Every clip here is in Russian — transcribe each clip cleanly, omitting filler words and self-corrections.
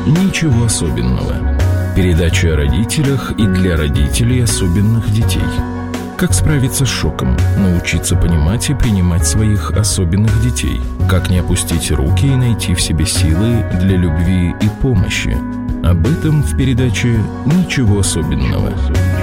Ничего особенного. Передача о родителях и для родителей особенных детей. Как справиться с шоком, научиться понимать и принимать своих особенных детей. Как не опустить руки и найти в себе силы для любви и помощи. Об этом в передаче «Ничего особенного».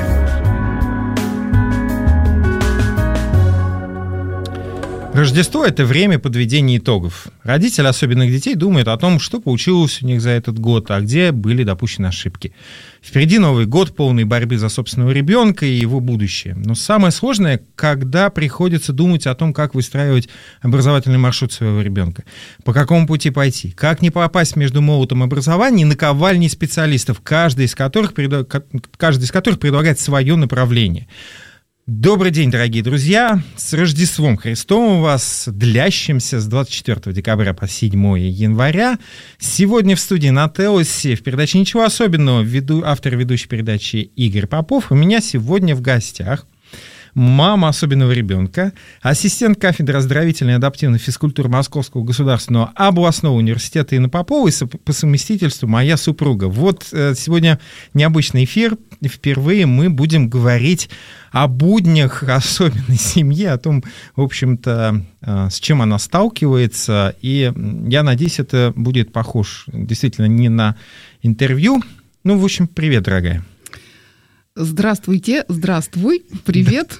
Рождество – это время подведения итогов. Родители особенных детей думают о том, что получилось у них за этот год, а где были допущены ошибки. Впереди Новый год, полный борьбы за собственного ребенка и его будущее. Но самое сложное, когда приходится думать о том, как выстраивать образовательный маршрут своего ребенка. По какому пути пойти? Как не попасть между молотом образования и наковальней специалистов, каждый из которых предлагает свое направление. Добрый день, дорогие друзья! С Рождеством Христовым вас, длящимся с 24 декабря по 7 января. Сегодня в студии на Телосе в передаче «Ничего особенного» автор ведущей передачи Игорь Попов. У меня сегодня в гостях мама особенного ребенка, ассистент кафедры оздоровительной и адаптивной физкультуры Московского государственного областного университета Инна Попова и по совместительству моя супруга. Вот сегодня необычный эфир. Впервые мы будем говорить о буднях особенной семьи, о том, в общем-то, с чем она сталкивается. И я надеюсь, это будет похож действительно не на интервью. Ну, в общем, привет, дорогая. Здравствуйте, здравствуй, привет.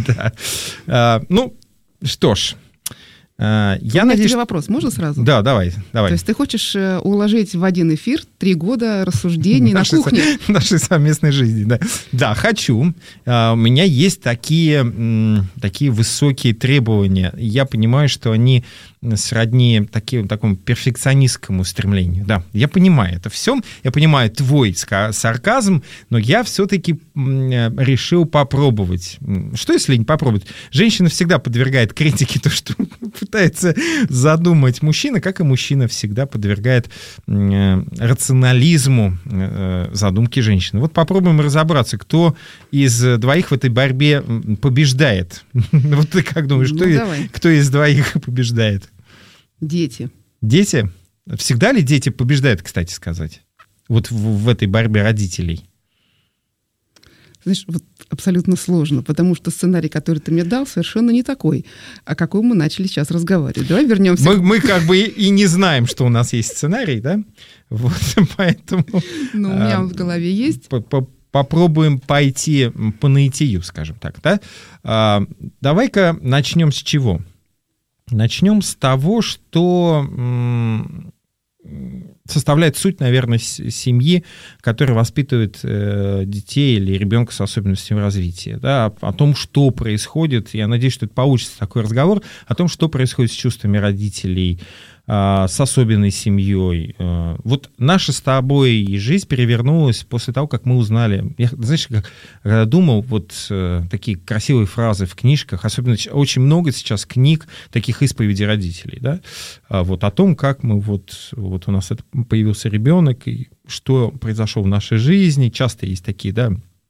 Да. Ну, что ж. Я надеюсь, тебе вопрос, можно сразу? Да, давай. То есть ты хочешь уложить в один эфир 3 года рассуждений на кухне? Нашей совместной жизни, да. Да, хочу. У меня есть такие высокие требования. Я понимаю, что они сродни такому перфекционистскому стремлению. Да, я понимаю это все. Я понимаю твой сарказм, но я все-таки решил попробовать. Что, если не попробовать? Женщина всегда подвергает критике то, что пытается задумать мужчина, как и мужчина всегда подвергает рационализму задумки женщины. Вот попробуем разобраться, кто из двоих в этой борьбе побеждает. Вот ты как думаешь, кто из двоих побеждает? Дети. Дети? Всегда ли дети побеждают, кстати сказать? Вот в этой борьбе родителей? Знаешь, вот абсолютно сложно, потому что сценарий, который ты мне дал, совершенно не такой, о каком мы начали сейчас разговаривать. Давай вернемся. Мы как бы и не знаем, что у нас есть сценарий, да? Вот, поэтому... Ну, у меня он в голове есть. Попробуем пойти по наитию, скажем так, да? Давай-ка начнем с чего? Начнем с того, что составляет суть, наверное, семьи, которая воспитывает детей или ребенка с особенностями развития. Да, о том, что происходит, я надеюсь, что это получится такой разговор, о том, что происходит с чувствами родителей, с особенной семьей. Вот наша с тобой жизнь перевернулась после того, как мы узнали. Я, знаешь, когда думал, вот такие красивые фразы в книжках, особенно очень много сейчас книг, таких исповедей родителей, да, вот о том, как мы вот у нас появился ребенок, и что произошло в нашей жизни. Часто есть такие, да,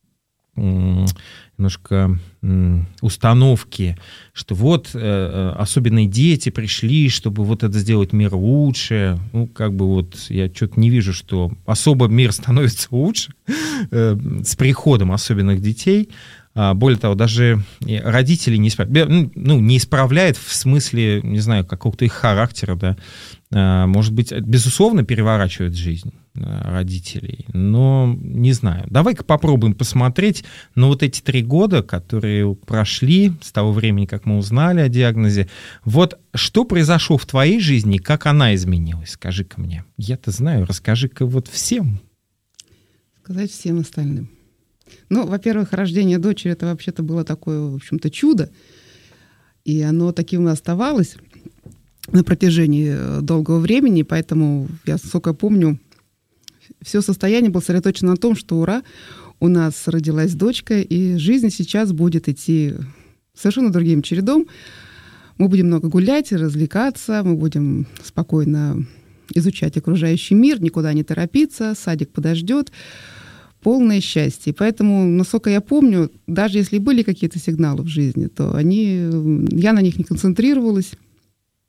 немножко установки, что вот особенные дети пришли, чтобы вот это сделать мир лучше. Ну, как бы вот я что-то не вижу, что особо мир становится лучше с приходом особенных детей. Более того, даже родители не исправляют в смысле, не знаю, какого-то их характера, да, может быть, безусловно, переворачивает жизнь родителей, но не знаю. Давай-ка попробуем посмотреть на вот эти 3 года, которые прошли с того времени, как мы узнали о диагнозе. Вот что произошло в твоей жизни, как она изменилась? Скажи-ка мне. Я-то знаю, расскажи-ка вот всем. Сказать всем остальным. Ну, во-первых, рождение дочери — это вообще-то было такое, в общем-то, чудо. И оно таким и оставалось на протяжении долгого времени. Поэтому я, сколько помню, все состояние было сосредоточено на том, что ура, у нас родилась дочка, и жизнь сейчас будет идти совершенно другим чередом. Мы будем много гулять, развлекаться, мы будем спокойно изучать окружающий мир, никуда не торопиться, садик подождет. Полное счастье. И поэтому, насколько я помню, даже если были какие-то сигналы в жизни, то я на них не концентрировалась.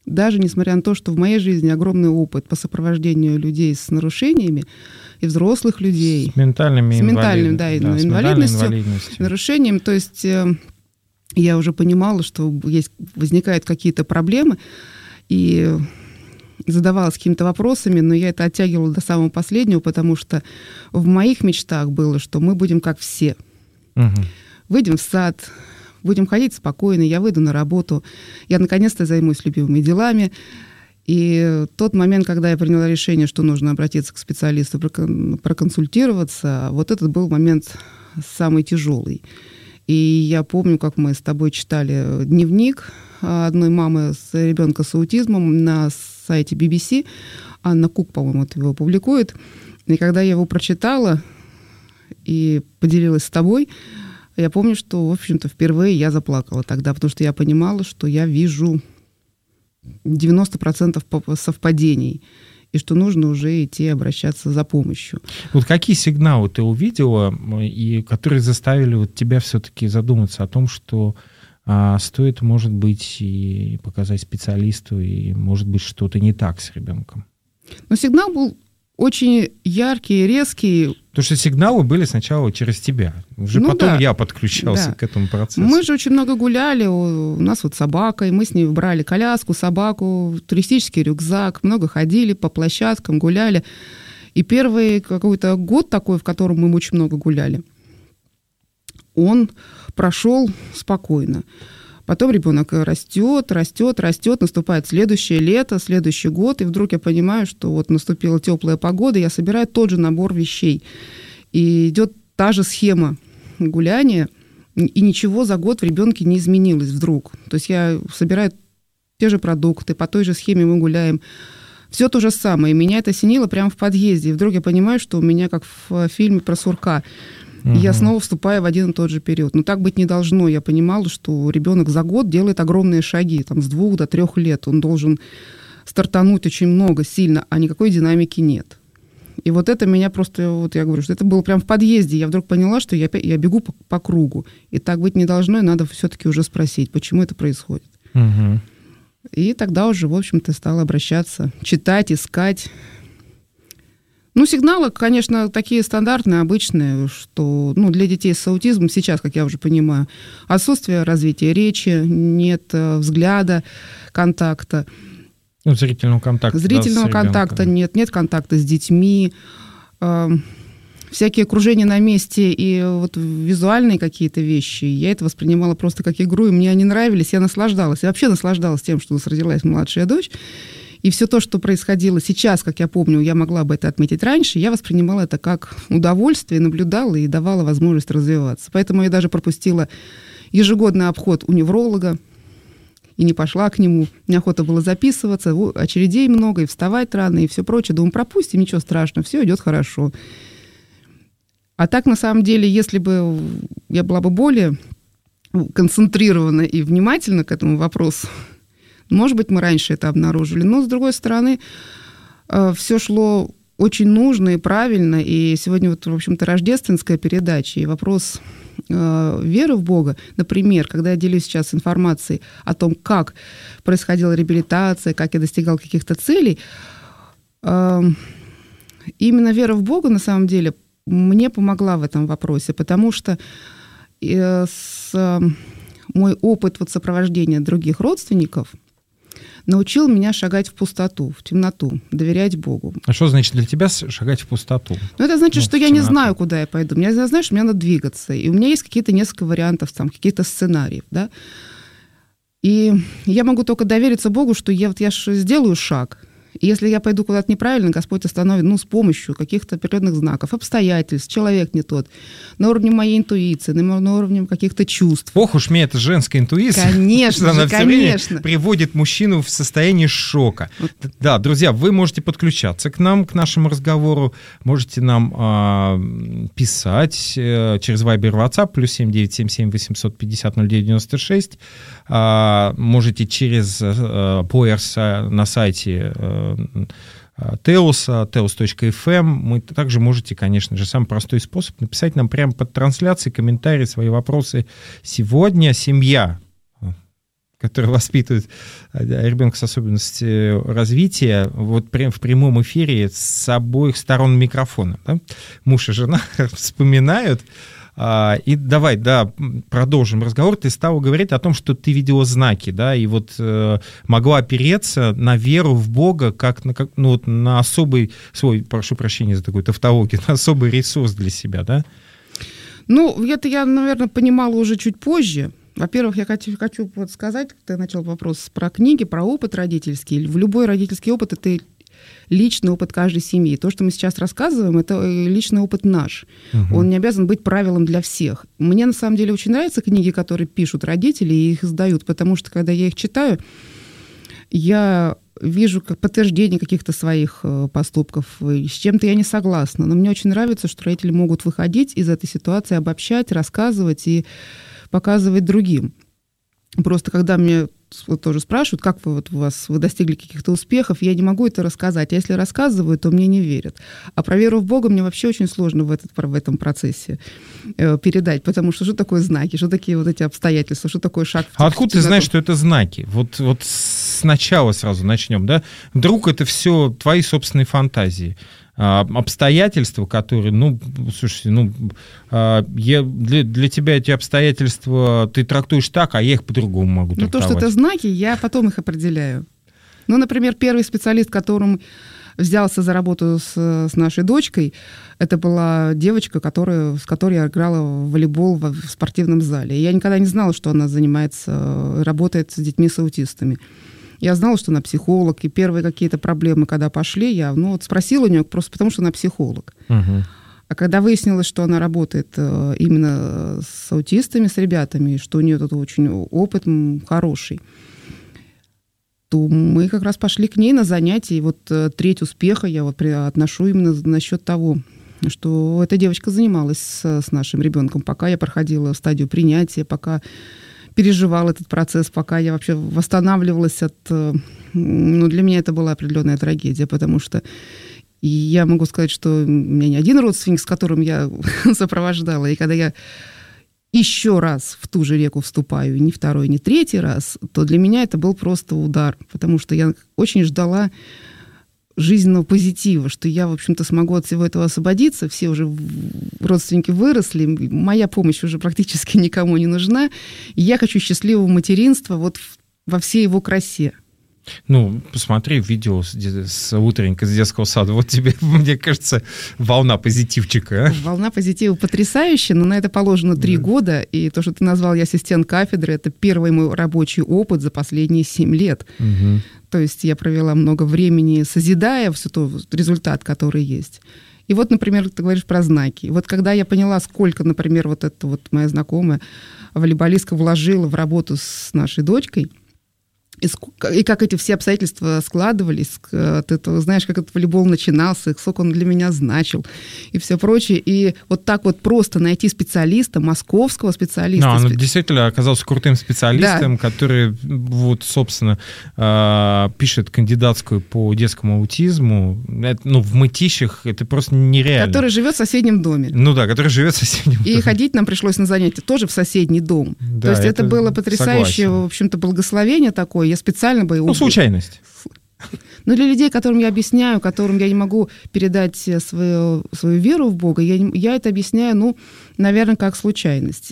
даже несмотря на то, что в моей жизни огромный опыт по сопровождению людей с нарушениями и взрослых людей. С ментальным, инвалидностью, нарушением. То есть я уже понимала, что возникают какие-то проблемы, и задавалась какими-то вопросами, но я это оттягивала до самого последнего, потому что в моих мечтах было, что мы будем как все. Выйдем в сад, будем ходить спокойно, я выйду на работу, я наконец-то займусь любимыми делами. И тот момент, когда я приняла решение, что нужно обратиться к специалисту, проконсультироваться, вот этот был момент самый тяжелый. И я помню, как мы с тобой читали дневник одной мамы с ребенка с аутизмом на сайте BBC. Анна Кук, по-моему, его публикует. И когда я его прочитала и поделилась с тобой, я помню, что, в общем-то, впервые я заплакала тогда, потому что я понимала, что я вижу 90% совпадений, и что нужно уже идти обращаться за помощью. Вот какие сигналы ты увидела, и которые заставили вот тебя все-таки задуматься о том, что стоит, может быть, и показать специалисту, и, может быть, что-то не так с ребенком? Но сигнал был очень яркий, резкий. Потому что сигналы были сначала через тебя. Уже потом я подключался к этому процессу. Мы же очень много гуляли. У нас вот собака, и мы с ней брали коляску, собаку, туристический рюкзак. Много ходили по площадкам, гуляли. И первый какой-то год такой, в котором мы очень много гуляли, он прошел спокойно. Потом ребенок растет, наступает следующее лето, следующий год, и вдруг я понимаю, что вот наступила теплая погода, я собираю тот же набор вещей. И идет та же схема гуляния, и ничего за год в ребенке не изменилось вдруг. То есть я собираю те же продукты, по той же схеме мы гуляем. Все то же самое. И меня это осенило прямо в подъезде. И вдруг я понимаю, что у меня, как в фильме про сурка, я снова вступаю в один и тот же период. Но так быть не должно. Я понимала, что ребенок за год делает огромные шаги, там, с 2 до 3 лет. Он должен стартануть очень много, сильно, а никакой динамики нет. И вот это меня просто, вот я говорю, что это было прям в подъезде. Я вдруг поняла, что я бегу по кругу. И так быть не должно, и надо все-таки уже спросить, почему это происходит. И тогда уже, в общем-то, стала обращаться, читать, искать. Ну, сигналы, конечно, такие стандартные, обычные, что для детей с аутизмом сейчас, как я уже понимаю, отсутствие развития речи, нет взгляда, контакта. Зрительного контакта. Зрительного контакта нет контакта с детьми, всякие окружения на месте и вот визуальные какие-то вещи. Я это воспринимала просто как игру, и мне они нравились, я наслаждалась. Я вообще наслаждалась тем, что у нас родилась младшая дочь. И все то, что происходило сейчас, как я помню, я могла бы это отметить раньше, я воспринимала это как удовольствие, наблюдала и давала возможность развиваться. Поэтому я даже пропустила ежегодный обход у невролога и не пошла к нему. Мне охота было записываться, очередей много, и вставать рано, и все прочее. Думаю, пропустим, ничего страшного, все идет хорошо. А так, на самом деле, если бы я была бы более концентрирована и внимательна к этому вопросу, может быть, мы раньше это обнаружили. Но, с другой стороны, все шло очень нужно и правильно. И сегодня, вот, в общем-то, рождественская передача. И вопрос веры в Бога. Например, когда я делюсь сейчас информацией о том, как происходила реабилитация, как я достигал каких-то целей, именно вера в Бога, на самом деле, мне помогла в этом вопросе. Потому что мой опыт сопровождения других родственников научил меня шагать в пустоту, в темноту, доверять Богу. А что значит для тебя шагать в пустоту? Это значит, что я не знаю, куда я пойду. Я знаю, что мне надо двигаться. И у меня есть какие-то несколько вариантов, каких-то сценариев. Да? И я могу только довериться Богу, что я сделаю шаг. И если я пойду куда-то неправильно, Господь остановит, с помощью каких-то определенных знаков, обстоятельств, человек не тот, на уровне моей интуиции, на уровне каких-то чувств. Ох уж мне эта женская интуиция. Конечно, она все время приводит мужчину в состояние шока. Вот. Да, друзья, вы можете подключаться к нам, к нашему разговору, можете нам писать через Viber, WhatsApp, +7 977 850 0996, можете через поерс на сайте Теуса, teus.fm. Вы также можете, конечно же, самый простой способ написать нам прямо под трансляцией комментарии, свои вопросы. Сегодня семья. который воспитывает ребенка с особенностью развития, вот в прямом эфире с обоих сторон микрофона. Да? Муж и жена вспоминают. И давай, продолжим разговор. Ты стала говорить о том, что ты видела знаки, да, и вот могла опереться на веру в Бога как на особый свой, прошу прощения за такую тавтологию, на особый ресурс для себя, да? Ну, это я, наверное, понимала уже чуть позже. Во-первых, я хочу вот сказать, ты начал вопрос про книги, про опыт родительский. В любой родительский опыт — это личный опыт каждой семьи. То, что мы сейчас рассказываем, это личный опыт наш. Угу. Он не обязан быть правилом для всех. Мне, на самом деле, очень нравятся книги, которые пишут родители и их издают, потому что, когда я их читаю, я вижу как подтверждение каких-то своих поступков. С чем-то я не согласна. Но мне очень нравится, что родители могут выходить из этой ситуации, обобщать, рассказывать и показывать другим. Просто когда мне тоже спрашивают, как вы достигли каких-то успехов, я не могу это рассказать. А если рассказываю, то мне не верят. А про веру в Бога мне вообще очень сложно в этом процессе передать, потому что такое знаки, что такие вот эти обстоятельства, что такое шаг. А откуда ты знаешь, что это знаки? Вот сначала сразу начнем, да? Вдруг это все твои собственные фантазии? Обстоятельства, которые, слушайте, для тебя эти обстоятельства ты трактуешь так, а я их по-другому могу трактовать. То, что это знаки, я потом их определяю. Например, первый специалист, которым взялся за работу с нашей дочкой, это была девочка, с которой я играла в волейбол в спортивном зале. Я никогда не знала, что она работает с детьми с аутистами. Я знала, что она психолог, и первые какие-то проблемы, когда пошли, я спросила у нее просто потому, что она психолог. Угу. А когда выяснилось, что она работает именно с аутистами, с ребятами, что у нее тут очень опыт хороший, то мы как раз пошли к ней на занятия. И треть успеха я отношу именно насчет того, что эта девочка занималась с нашим ребенком, пока я проходила стадию принятия, пока переживал этот процесс, пока я вообще восстанавливалась для меня это была определенная трагедия, потому что я могу сказать, что у меня не один родственник, с которым я сопровождала, и когда я еще раз в ту же реку вступаю, ни второй, ни третий раз, то для меня это был просто удар, потому что я очень ждала жизненного позитива, что я, в общем-то, смогу от всего этого освободиться. Все уже родственники выросли, моя помощь уже практически никому не нужна. И я хочу счастливого материнства во всей его красе. Посмотри видео с утренника, с детского сада. Вот тебе, мне кажется, волна позитивчика. Волна позитива потрясающая, но на это положено 3 года. И то, что ты назвал, я ассистент кафедры, это первый мой рабочий опыт за последние 7 лет. Угу. То есть я провела много времени, созидая все тот результат, который есть. И например, ты говоришь про знаки. Когда я поняла, сколько, например, эта моя знакомая волейболистка вложила в работу с нашей дочкой, и как эти все обстоятельства складывались, ты знаешь, как этот волейбол начинался, сколько он для меня значил, и все прочее. И так просто найти специалиста, московского специалиста. Он действительно оказался крутым специалистом, да. Который, собственно, пишет кандидатскую по детскому аутизму. В Мытищах это просто нереально. Который живет в соседнем доме. Который живет в соседнем доме. И ходить нам пришлось на занятия тоже в соседний дом. Да, то есть это было потрясающее, в общем-то, благословение такое. Я специально бы его... случайность. Но для людей, которым я объясняю, которым я не могу передать свою веру в Бога, я это объясняю, наверное, как случайность.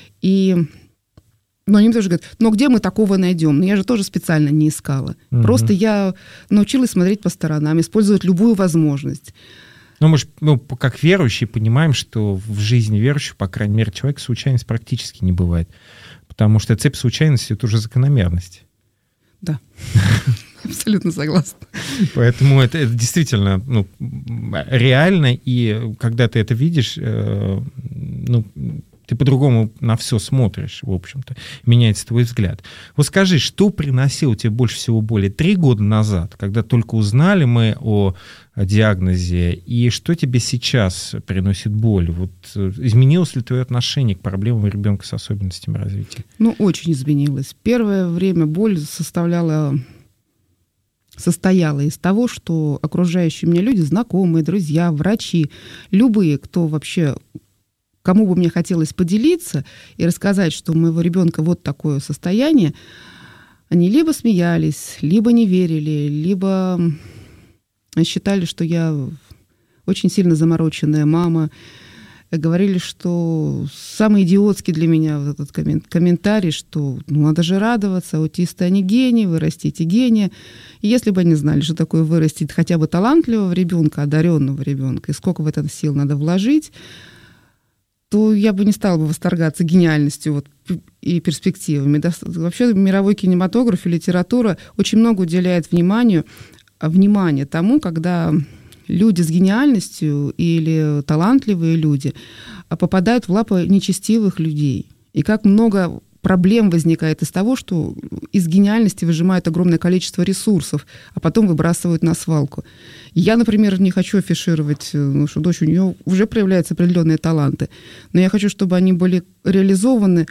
Но они тоже говорят, где мы такого найдем? Я же тоже специально не искала. Угу. Просто я научилась смотреть по сторонам, использовать любую возможность. Мы же, как верующие, понимаем, что в жизни верующих, по крайней мере, человека случайность практически не бывает. Потому что цепь случайности — это уже закономерность. Да, абсолютно согласна. Поэтому это действительно реально, и когда ты это видишь, ты по-другому на все смотришь, в общем-то, меняется твой взгляд. Скажи, что приносило тебе больше всего боли 3 года назад, когда только узнали мы о диагнозе, и что тебе сейчас приносит боль? Изменилось ли твое отношение к проблемам ребенка с особенностями развития? Очень изменилось. Первое время боль состояла из того, что окружающие меня люди, знакомые, друзья, врачи, любые, кто вообще... Кому бы мне хотелось поделиться и рассказать, что у моего ребенка такое состояние, Они либо смеялись, либо не верили, либо считали, что я очень сильно замороченная мама. Говорили, что самый идиотский для меня вот этот комментарий, что надо же радоваться, аутисты, они гении, вы растите гения. И если бы они знали, что такое вырастить хотя бы талантливого ребенка, одаренного ребенка, и сколько в это сил надо вложить, то я бы не стала бы восторгаться гениальностью и перспективами. Вообще мировой кинематограф и литература очень много уделяет внимание тому, когда люди с гениальностью или талантливые люди попадают в лапы нечестивых людей. И как много проблем возникает из того, что из гениальности выжимают огромное количество ресурсов, а потом выбрасывают на свалку. Я, например, не хочу афишировать, что дочь, у нее уже проявляются определенные таланты, но я хочу, чтобы они были реализованы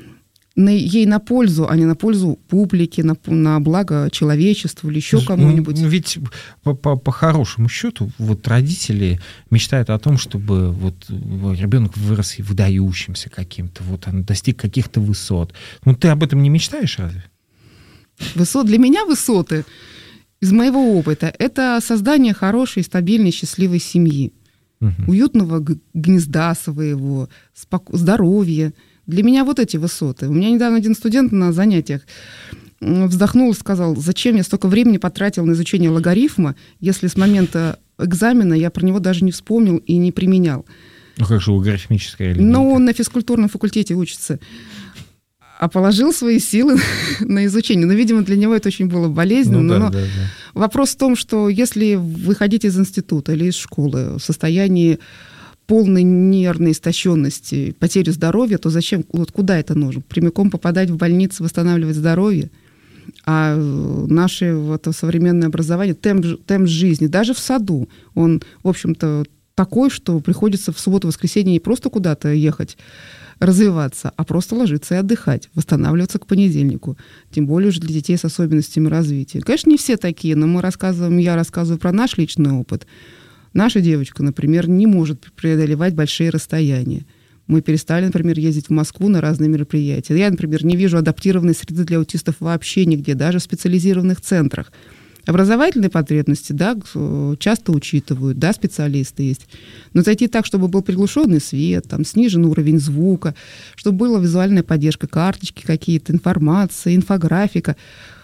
ей на пользу, а не на пользу публике, на благо человечеству или еще кому-нибудь. Ведь по хорошему счету вот родители мечтают о том, чтобы вот ребенок вырос выдающимся каким-то, вот он достиг каких-то высот. Ну, ты об этом не мечтаешь разве? Для меня высоты, из моего опыта, это создание хорошей, стабильной, счастливой семьи, уютного гнезда своего, здоровья. Для меня вот эти высоты. У меня недавно один студент на занятиях вздохнул и сказал, зачем я столько времени потратил на изучение логарифма, если с момента экзамена я про него даже не вспомнил и не применял. Ну как же логарифмическая линейка? Но он на физкультурном факультете учится. А положил свои силы на изучение. Но, видимо, для него это очень было болезненно. Да. Вопрос в том, что если вы ходите из института или из школы в состоянии полной нервной истощенности, потери здоровья, то зачем, куда это нужно? Прямиком попадать в больницу, восстанавливать здоровье? А наше современное образование, темп жизни, даже в саду, он, в общем-то, такой, что приходится в субботу-воскресенье не просто куда-то ехать, развиваться, а просто ложиться и отдыхать, восстанавливаться к понедельнику. Тем более уже для детей с особенностями развития. Конечно, не все такие, но я рассказываю про наш личный опыт. Наша девочка, например, не может преодолевать большие расстояния. Мы перестали, например, ездить в Москву на разные мероприятия. Я, например, не вижу адаптированной среды для аутистов вообще нигде, даже в специализированных центрах. Образовательные потребности, да, часто учитывают, да, специалисты есть. Но зайти так, чтобы был приглушенный свет, там, снижен уровень звука, чтобы была визуальная поддержка, карточки какие-то, информация, инфографика.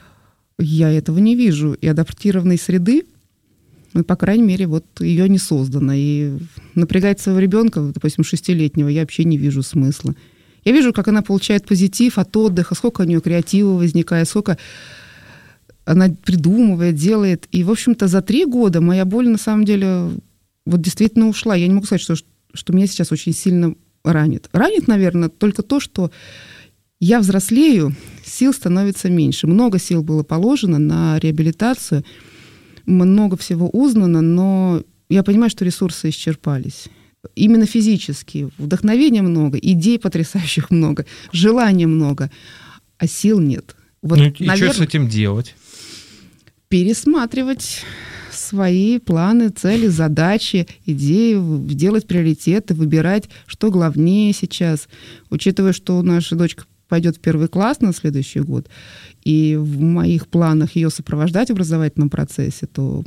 Я этого не вижу. И адаптированной среды, по крайней мере, ее не создано. И напрягать своего ребенка, допустим, 6-летнего, я вообще не вижу смысла. Я вижу, как она получает позитив от отдыха, сколько у нее креатива возникает, сколько она придумывает, делает. И, в общем-то, за 3 года моя боль, на самом деле, действительно ушла. Я не могу сказать, что меня сейчас очень сильно ранит. Ранит, наверное, только то, что я взрослею, сил становится меньше. Много сил было положено на реабилитацию, много всего узнано, но я понимаю, что ресурсы исчерпались. Именно физически. Вдохновения много, идей потрясающих много, желания много, а сил нет. И что с этим делать? Пересматривать свои планы, цели, задачи, идеи, делать приоритеты, выбирать, что главнее сейчас. Учитывая, что наша дочка пойдет в 1 класс на следующий год, и в моих планах ее сопровождать в образовательном процессе, то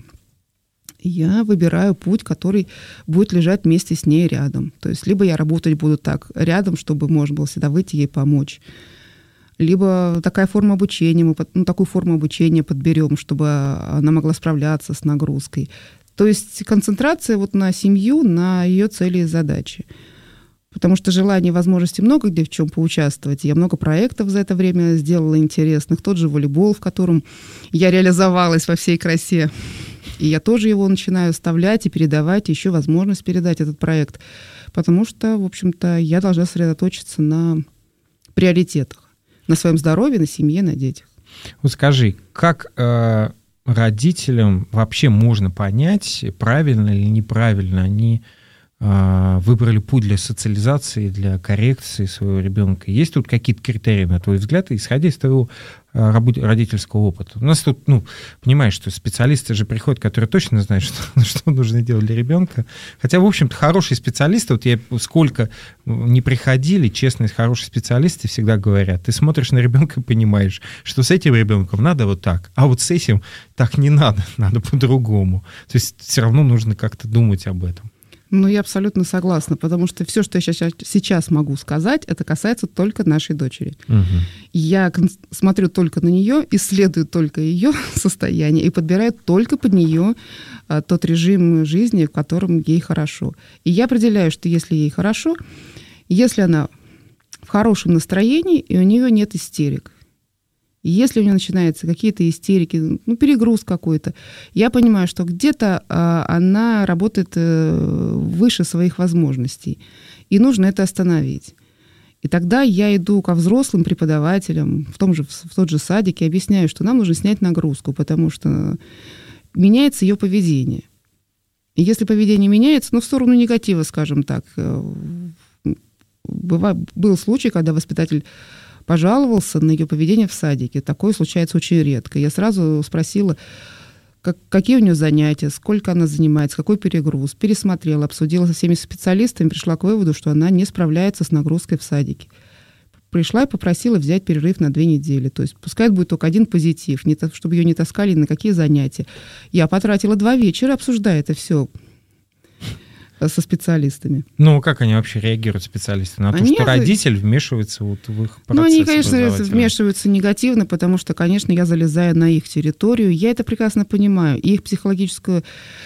я выбираю путь, который будет лежать вместе с ней рядом. То есть либо я работать буду так рядом, чтобы можно было всегда выйти ей помочь, либо такая форма обучения, мы такую форму обучения подберем, чтобы она могла справляться с нагрузкой. То есть концентрация на семью, на ее цели и задачи. Потому что желаний и возможностей много где в чем поучаствовать. Я много проектов за это время сделала интересных. Тот же волейбол, в котором я реализовалась во всей красе. И я тоже его начинаю вставлять и передавать, еще возможность передать этот проект. Потому что, в общем-то, я должна сосредоточиться на приоритетах. На своем здоровье, на семье, на детях. Вот скажи, как родителям вообще можно понять, правильно или неправильно они выбрали путь для социализации, для коррекции своего ребенка? Есть тут какие-то критерии, на твой взгляд, исходя из твоего родительского опыта. У нас тут, понимаешь, что специалисты же приходят, которые точно знают, что нужно делать для ребенка. Хотя, в общем-то, хорошие специалисты, вот я сколько не приходили, честно, хорошие специалисты всегда говорят, ты смотришь на ребенка и понимаешь, что с этим ребенком надо вот так, а вот с этим так не надо, надо по-другому. То есть все равно нужно как-то думать об этом. Ну, я абсолютно согласна, потому что все, что я сейчас могу сказать, это касается только нашей дочери. Угу. Я смотрю только на нее, исследую только ее состояние и подбираю только под нее тот режим жизни, в котором ей хорошо. И я определяю, что если ей хорошо, если она в хорошем настроении, и у нее нет истерик, если у нее начинаются какие-то истерики, перегруз какой-то, я понимаю, что где-то она работает выше своих возможностей, и нужно это остановить. И тогда я иду ко взрослым преподавателям в тот же садик и объясняю, что нам нужно снять нагрузку, потому что меняется ее поведение. И если поведение меняется, в сторону негатива, скажем так, был случай, когда воспитатель пожаловался на ее поведение в садике. Такое случается очень редко. Я сразу спросила, какие у нее занятия, сколько она занимается, какой перегруз. Пересмотрела, обсудила со всеми специалистами, пришла к выводу, что она не справляется с нагрузкой в садике. Пришла и попросила взять перерыв на 2 недели. То есть пускай будет только один позитив, чтобы ее не таскали ни на какие занятия. Я потратила 2 вечера, обсуждая это все со специалистами. Как они вообще реагируют, специалисты, на то, что родитель вмешивается в их процесс? Они, конечно, вмешиваются негативно, потому что, конечно, я залезаю на их территорию. Я это прекрасно понимаю. Их психологическое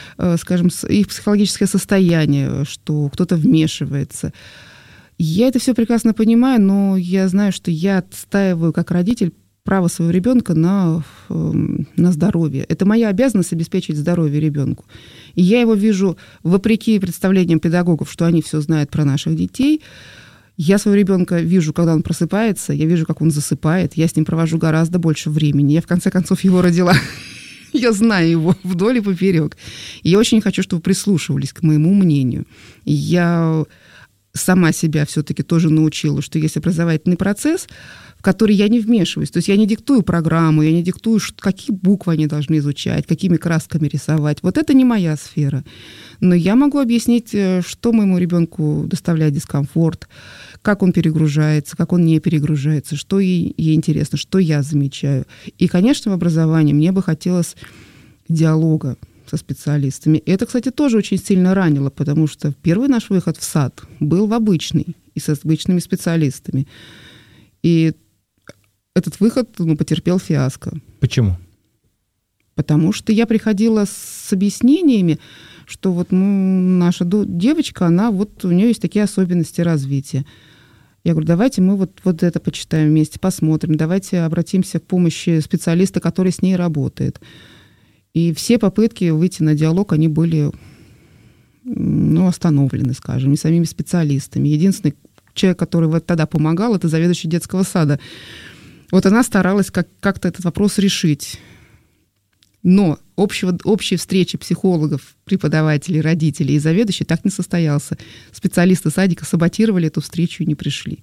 состояние, что кто-то вмешивается. Я это все прекрасно понимаю, но я знаю, что я отстаиваю как родитель право своего ребенка на здоровье. Это моя обязанность обеспечить здоровье ребенку. И я его вижу, вопреки представлениям педагогов, что они все знают про наших детей. Я своего ребенка вижу, когда он просыпается, я вижу, как он засыпает. Я с ним провожу гораздо больше времени. Я, в конце концов, его родила. Я знаю его вдоль и поперек. И я очень хочу, чтобы вы прислушивались к моему мнению. Я сама себя все-таки тоже научила, что есть образовательный процесс, в который я не вмешиваюсь. То есть я не диктую программу, я не диктую, какие буквы они должны изучать, какими красками рисовать. Вот это не моя сфера. Но я могу объяснить, что моему ребенку доставляет дискомфорт, как он перегружается, как он не перегружается, что ей интересно, что я замечаю. И, конечно, в образовании мне бы хотелось диалога со специалистами. И это, кстати, тоже очень сильно ранило, потому что первый наш выход в сад был в обычный и с обычными специалистами. И этот выход потерпел фиаско. Почему? Потому что я приходила с объяснениями, что наша девочка, у нее есть такие особенности развития. Я говорю, давайте мы вот это почитаем вместе, посмотрим, давайте обратимся к помощи специалиста, который с ней работает. И все попытки выйти на диалог, они были остановлены, скажем, не самими специалистами. Единственный человек, который тогда помогал, это заведующий детского сада. Она старалась как-то этот вопрос решить. Но общей встречи психологов, преподавателей, родителей и заведующих так не состоялся. Специалисты садика саботировали эту встречу и не пришли.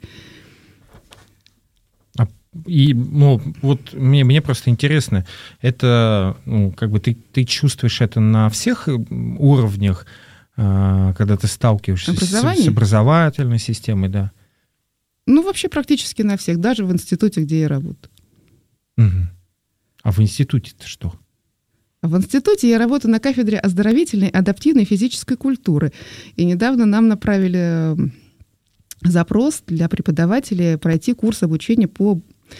И, мне просто интересно, это, ты чувствуешь это на всех уровнях, когда ты сталкиваешься с образовательной системой, да? Вообще практически на всех, даже в институте, где я работаю. Угу. А в институте-то что? В институте я работаю на кафедре оздоровительной адаптивной физической культуры. И недавно нам направили запрос для преподавателей пройти курс обучения по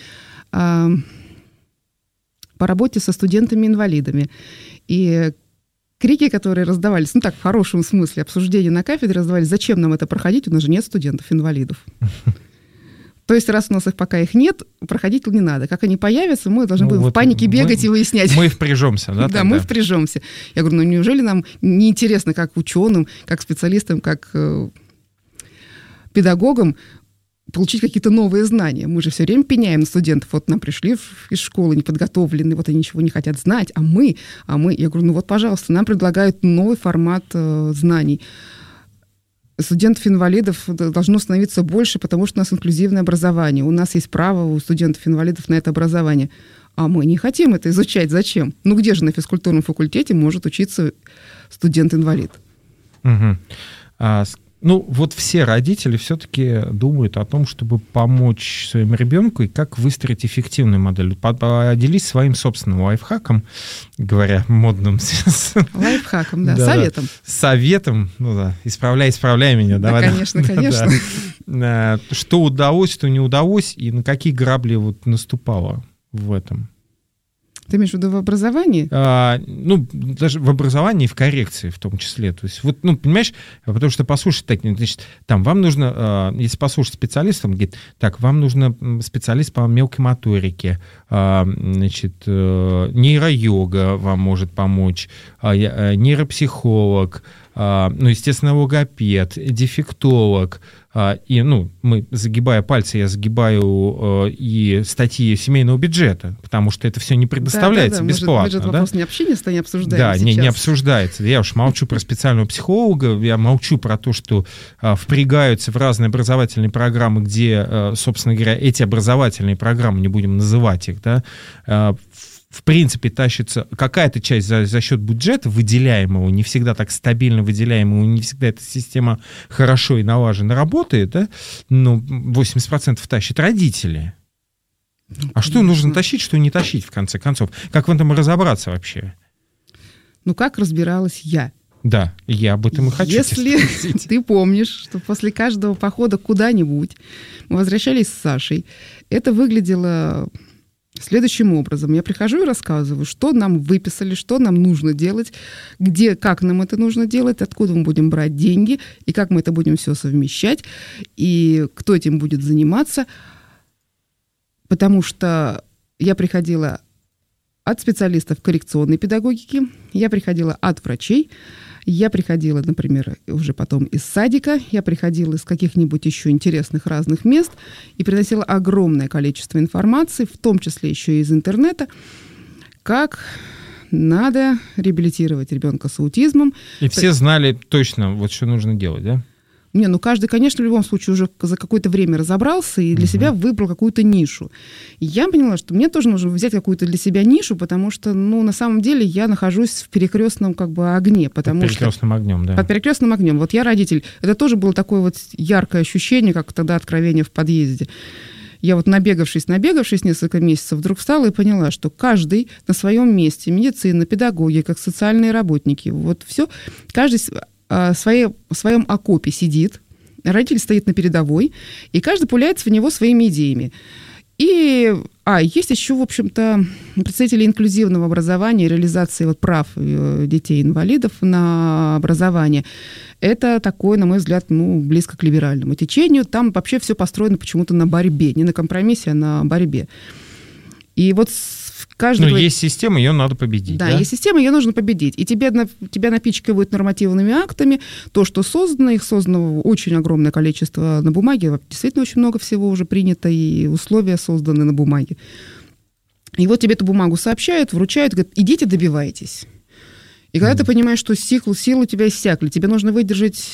работе со студентами-инвалидами. И крики, которые раздавались, в хорошем смысле, обсуждения на кафедре раздавались, зачем нам это проходить, у нас же нет студентов-инвалидов. То есть, раз у нас пока их нет, проходить не надо. Как они появятся, мы должны будем в панике бегать и выяснять. Мы впряжемся, да? Да, мы впряжемся. Я говорю, неужели нам не интересно, как ученым, как специалистам, как педагогам получить какие-то новые знания? Мы же все время пеняем на студентов. Нам пришли из школы неподготовленные, они ничего не хотят знать, а мы. Я говорю, пожалуйста, нам предлагают новый формат знаний. студентов-инвалидов должно становиться больше, потому что у нас инклюзивное образование. У нас есть право у студентов-инвалидов на это образование. А мы не хотим это изучать. Зачем? Ну где же на физкультурном факультете может учиться студент-инвалид? Угу. Ну, вот все родители все-таки думают о том, чтобы помочь своему ребенку и как выстроить эффективную модель. Поделись своим собственным лайфхаком, говоря модным. Лайфхаком, да, советом. Советом, ну да, исправляй меня. Да, конечно. Что удалось, что не удалось, и на какие грабли вот наступало в этом? Ты имеешь в виду в образовании? Ну, даже в образовании и в коррекции в том числе. То есть, вот, ну, понимаешь, потому что послушать, так, значит, там, вам нужно, если послушать специалиста, он говорит, так, вам нужно специалист по мелкой моторике, значит, нейро-йога вам может помочь, нейропсихолог, ну, естественно, логопед, дефектолог. И, ну, мы, загибая пальцы, я загибаю и статьи семейного бюджета, потому что это все не предоставляется бесплатно. Бюджет вопрос не общения, не обсуждаем. Да, не обсуждается. Я уж молчу про специального психолога, я молчу про то, что впрягаются в разные образовательные программы, где, собственно говоря, эти образовательные программы, не будем называть их, да, в принципе, тащится какая-то часть за счет бюджета выделяемого, не всегда так стабильно выделяемого, не всегда эта система хорошо и налаженно работает, да? Но 80% тащат родители. А что нужно тащить, что не тащить, в конце концов? Как в этом разобраться вообще? Ну, как разбиралась я? Да, я об этом и хочу. Если ты помнишь, что после каждого похода куда-нибудь мы возвращались с Сашей, это выглядело следующим образом. Я прихожу и рассказываю, что нам выписали, что нам нужно делать, где, как нам это нужно делать, откуда мы будем брать деньги, и как мы это будем все совмещать, и кто этим будет заниматься. Потому что я приходила от специалистов коррекционной педагогики, я приходила от врачей, я приходила, например, уже потом из садика, я приходила из каких-нибудь еще интересных разных мест и приносила огромное количество информации, в том числе еще и из интернета, как надо реабилитировать ребенка с аутизмом. И все знали точно, вот что нужно делать, да? Не, ну каждый, конечно, в любом случае уже за какое-то время разобрался и для себя выбрал какую-то нишу. И я поняла, что мне тоже нужно взять какую-то для себя нишу, потому что, ну, на самом деле я нахожусь в перекрестном как бы огне. Под перекрестным огнем, да. Под перекрестным огнем. Вот я родитель. Это тоже было такое вот яркое ощущение, как тогда откровение в подъезде. Я вот набегавшись несколько месяцев, вдруг встала и поняла, что каждый на своем месте, медицина, педагоги, как социальные работники, вот все, каждый в своем окопе сидит, родитель стоит на передовой, и каждый пуляется в него своими идеями. И есть еще, в общем-то, представители инклюзивного образования, реализации вот прав детей-инвалидов на образование. Это такое, на мой взгляд, близко к либеральному течению. Там вообще все построено почему-то на борьбе, не на компромиссе, а на борьбе. И вот есть система, ее надо победить. Да, есть система, ее нужно победить. И тебя напичкивают нормативными актами. То, что создано, их создано очень огромное количество на бумаге. Действительно, очень много всего уже принято, и условия созданы на бумаге. И вот тебе эту бумагу сообщают, вручают, говорят, идите добивайтесь. И когда ты понимаешь, что силы у тебя иссякли, тебе нужно выдержать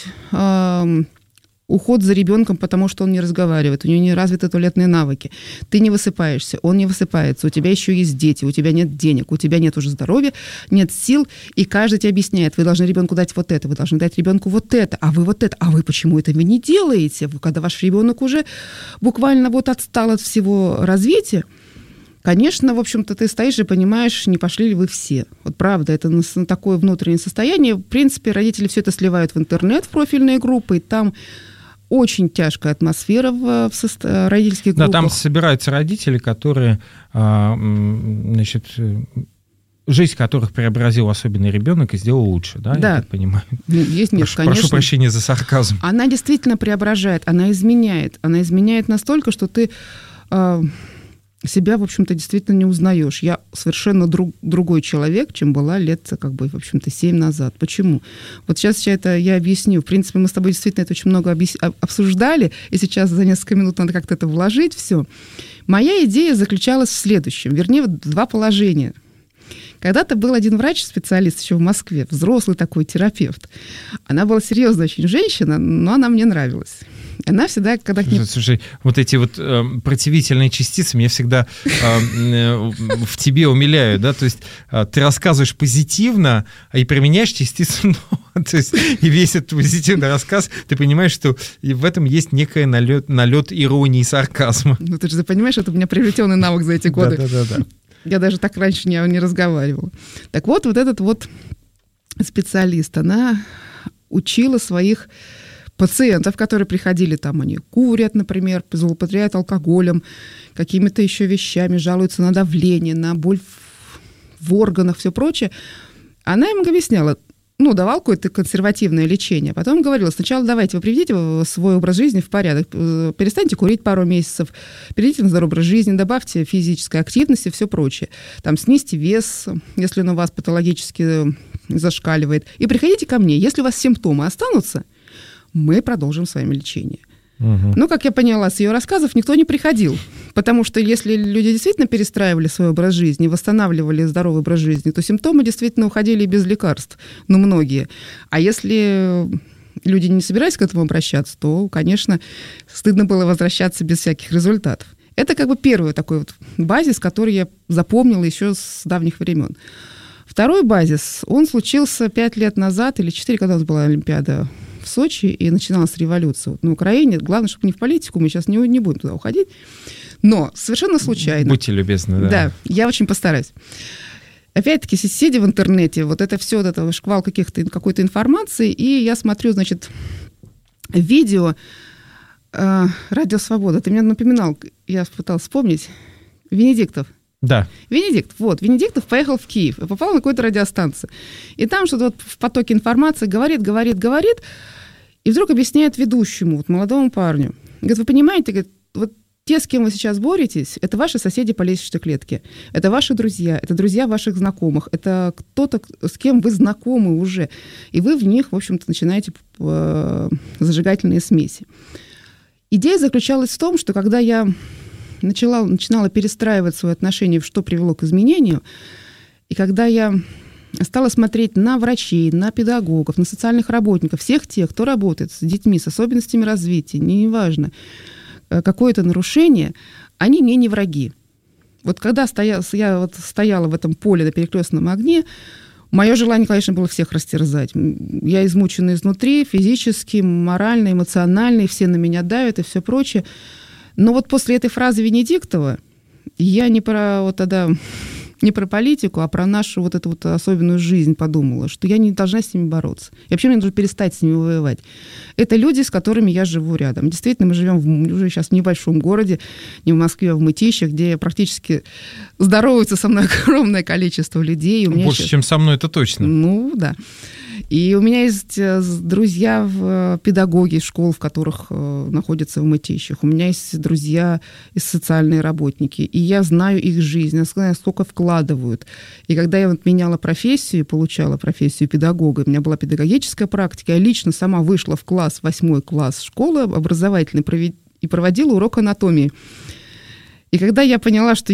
уход за ребенком, потому что он не разговаривает, у него не развиты туалетные навыки. Ты не высыпаешься, он не высыпается, у тебя еще есть дети, у тебя нет денег, у тебя нет уже здоровья, нет сил, и каждый тебе объясняет, вы должны ребенку дать вот это, вы должны дать ребенку вот это, а вы почему это вы не делаете? Когда ваш ребенок уже буквально вот отстал от всего развития, конечно, в общем-то, ты стоишь и понимаешь, не пошли ли вы все. Вот правда, это на такое внутреннее состояние. В принципе, родители все это сливают в интернет, в профильные группы, и там очень тяжкая атмосфера в родительских группах. Да, там собираются родители, которые, значит, жизнь которых преобразил особенный ребенок и сделал лучше, да, я так понимаю? Есть, нет, конечно. Прошу прощения за сарказм. Она действительно преображает, она изменяет. Она изменяет настолько, что ты себя, в общем-то, действительно не узнаешь. Я совершенно другой человек, чем была лет, в общем-то, 7 назад. Почему? Вот сейчас это я объясню. В принципе, мы с тобой действительно это очень много обсуждали, и сейчас за несколько минут надо как-то это вложить, все. Моя идея заключалась в следующем, вернее, 2 положения. Когда-то был один врач-специалист еще в Москве, взрослый такой терапевт. Она была серьезная очень женщина, но она мне нравилась. Она всегда, когда... Слушай, вот эти вот противительные частицы меня всегда в тебе умиляют, да, то есть ты рассказываешь позитивно, и применяешь частицу «но». То есть и весь этот позитивный рассказ, ты понимаешь, что в этом есть некий налет иронии и сарказма. Ну ты же понимаешь, это у меня приобретенный навык за эти годы. Да. Я даже так раньше не разговаривала. Так вот этот вот специалист, она учила своих пациентов, которые приходили, там они курят, например, злоупотребляют алкоголем, какими-то еще вещами, жалуются на давление, на боль в органах, все прочее. Она им объясняла, давала какое-то консервативное лечение. Потом говорила, сначала давайте вы приведите свой образ жизни в порядок, перестаньте курить пару месяцев, перейдите на здоровый образ жизни, добавьте физической активности, все прочее. Там снизьте вес, если он у вас патологически зашкаливает. И приходите ко мне. Если у вас симптомы останутся, мы продолжим с вами лечение. Угу. Но, как я поняла, с ее рассказов никто не приходил. Потому что если люди действительно перестраивали свой образ жизни, восстанавливали здоровый образ жизни, то симптомы действительно уходили без лекарств. Многие. А если люди не собирались к этому обращаться, то, конечно, стыдно было возвращаться без всяких результатов. Это как бы первый такой вот базис, который я запомнила еще с давних времен. Второй базис, он случился 5 лет назад или 4, когда у нас была Олимпиада в Сочи, и начиналась революция. Вот на Украине, главное, чтобы не в политику, мы сейчас не будем туда уходить, но совершенно случайно. Будьте любезны, да. Да, я очень постараюсь. Опять-таки, сидя в интернете, вот это все, вот это шквал какой-то информации, и я смотрю, значит, видео «Радио Свобода». Ты меня напоминал, я пыталась вспомнить, Венедиктов. Да. Венедиктов поехал в Киев и попал на какую-то радиостанцию. И там что-то вот в потоке информации говорит, и вдруг объясняет ведущему, вот молодому парню. Говорит, вы понимаете, говорит, вот те, с кем вы сейчас боретесь, это ваши соседи по лестничной клетке, это ваши друзья, это друзья ваших знакомых, это кто-то, с кем вы знакомы уже, и вы в них, в общем-то, начинаете зажигательные смеси. Идея заключалась в том, что когда я начинала перестраивать свои отношения, что привело к изменению, и когда я стала смотреть на врачей, на педагогов, на социальных работников, всех тех, кто работает с детьми с особенностями развития, неважно, какое-то нарушение, они мне не враги. Вот когда я стояла в этом поле на перекрестном огне, мое желание, конечно, было всех растерзать. Я измучена изнутри, физически, морально, эмоционально, и все на меня давят и все прочее. Но вот после этой фразы Венедиктова я не про политику, а про нашу вот эту вот особенную жизнь подумала, что я не должна с ними бороться. И вообще мне нужно перестать с ними воевать. Это люди, с которыми я живу рядом. Действительно, мы живем уже сейчас в небольшом городе, не в Москве, а в Мытищах, где практически здороваются со мной огромное количество людей. Больше, чем со мной, это точно. Да. И у меня есть друзья педагоги школ, в которых находятся в Мытищах. У меня есть друзья и социальные работники. И я знаю их жизнь, я знаю, сколько вкладывают. И когда я меняла профессию, получала профессию педагога, у меня была педагогическая практика, я лично сама вышла в 8 класс школы образовательной и проводила урок анатомии. И когда я поняла, что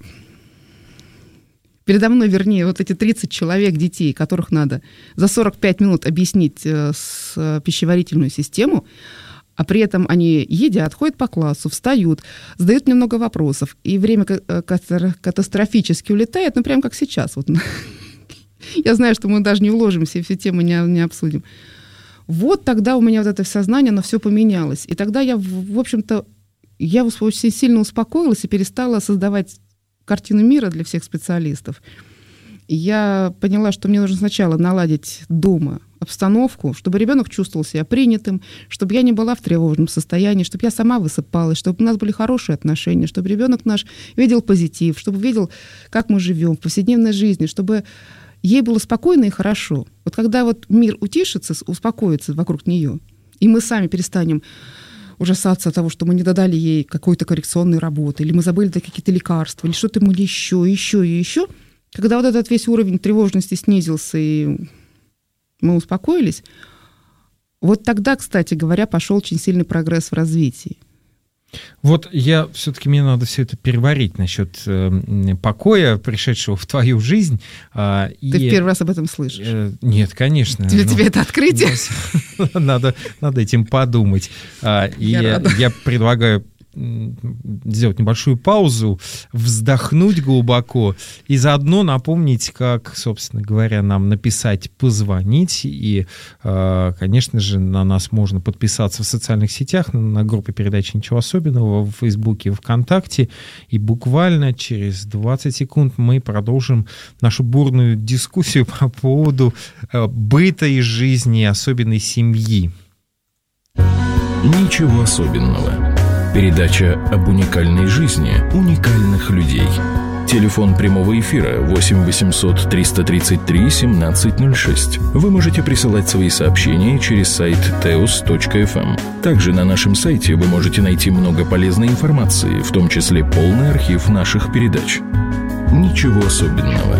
передо мной, вот эти 30 человек, детей, которых надо за 45 минут объяснить пищеварительную систему, а при этом они едят, ходят по классу, встают, задают мне много вопросов, и время катастрофически улетает, прям как сейчас. Вот. Я знаю, что мы даже не уложимся и все темы не обсудим. Вот тогда у меня вот это сознание, оно все поменялось. И тогда я, в общем-то, очень сильно успокоилась и перестала создавать картину мира для всех специалистов. И я поняла, что мне нужно сначала наладить дома обстановку, чтобы ребенок чувствовал себя принятым, чтобы я не была в тревожном состоянии, чтобы я сама высыпалась, чтобы у нас были хорошие отношения, чтобы ребенок наш видел позитив, чтобы видел, как мы живем в повседневной жизни, чтобы ей было спокойно и хорошо. Вот когда вот мир утишится, успокоится вокруг нее, и мы сами перестанем ужасаться от того, что мы не додали ей какой-то коррекционной работы, или мы забыли дать какие-то лекарства, или что-то мы еще. Когда вот этот весь уровень тревожности снизился, и мы успокоились, вот тогда, кстати говоря, пошел очень сильный прогресс в развитии. Вот мне надо все это переварить насчет покоя, пришедшего в твою жизнь. Ты в первый раз об этом слышишь? Нет, конечно. Для тебя это открытие? Надо этим подумать. Я предлагаю сделать небольшую паузу, вздохнуть глубоко и заодно напомнить, как, собственно говоря, нам написать, позвонить. И, конечно же, на нас можно подписаться в социальных сетях, на группе передачи «Ничего особенного» в Фейсбуке, ВКонтакте. И буквально через 20 секунд мы продолжим нашу бурную дискуссию по поводу быта и жизни особенной семьи. Ничего особенного. Передача об уникальной жизни уникальных людей. Телефон прямого эфира 8 800 333 1706. Вы можете присылать свои сообщения через сайт teos.fm. Также на нашем сайте вы можете найти много полезной информации, в том числе полный архив наших передач. Ничего особенного.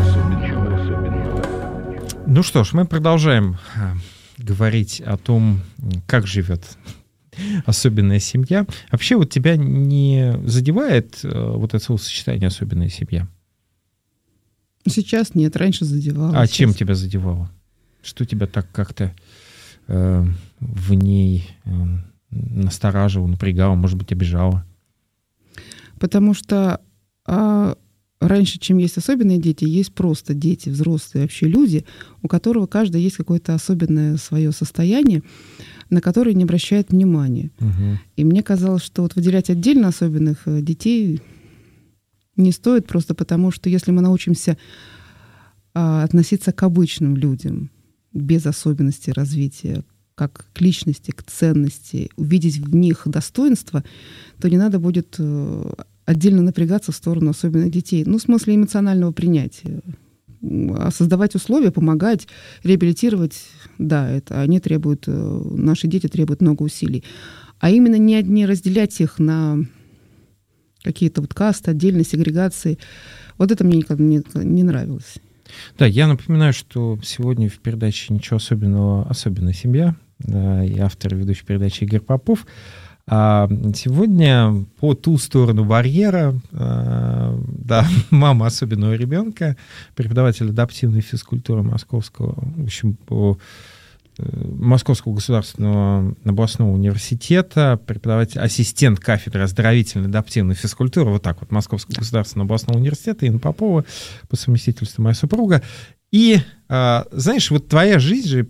Ну что ж, мы продолжаем говорить о том, как живет особенная семья. Вообще вот тебя не задевает вот это словосочетание «особенная семья»? Сейчас нет, раньше задевало. А сейчас. Чем тебя задевало? Что тебя так как-то в ней настораживало, напрягало, может быть, обижало? Потому что раньше, чем есть особенные дети, есть просто дети, взрослые вообще люди, у которого каждый есть какое-то особенное свое состояние, на которые не обращают внимания. Угу. И мне казалось, что вот выделять отдельно особенных детей не стоит, просто потому что если мы научимся относиться к обычным людям без особенностей развития, как к личности, к ценности, увидеть в них достоинство, то не надо будет отдельно напрягаться в сторону особенных детей. Ну, в смысле эмоционального принятия. Создавать условия, помогать, реабилитировать, да, это они требуют, наши дети требуют много усилий. А именно не разделять их на какие-то вот касты, отдельные сегрегации, вот это мне никогда не нравилось. Да, я напоминаю, что сегодня в передаче «Ничего особенного. Особенная семья» и автор и ведущий передачи Игорь Попов. А сегодня по ту сторону барьера, да, мама особенного ребенка, преподаватель адаптивной физкультуры Московского, в общем, по Московского государственного областного университета, преподаватель, ассистент кафедры оздоровительной адаптивной физкультуры, вот так вот, Московского государственного областного университета, Инна Попова, по совместительству моя супруга. И, знаешь, вот твоя жизнь же,